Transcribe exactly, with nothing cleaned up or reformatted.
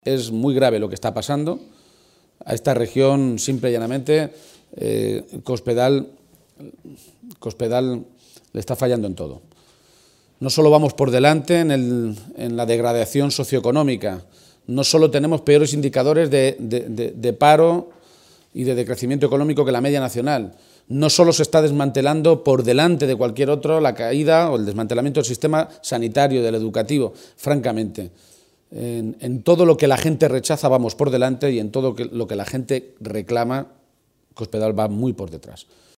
Es muy grave lo que está pasando. A esta región, simple y llanamente, eh, Cospedal, Cospedal le está fallando en todo. No solo vamos por delante en, el, en la degradación socioeconómica, no solo tenemos peores indicadores de, de, de, de paro y de decrecimiento económico que la media nacional, no solo se está desmantelando por delante de cualquier otro la caída o el desmantelamiento del sistema sanitario, del educativo, francamente. En, en todo lo que la gente rechaza vamos por delante y en todo que, lo que la gente reclama, Cospedal va muy por detrás.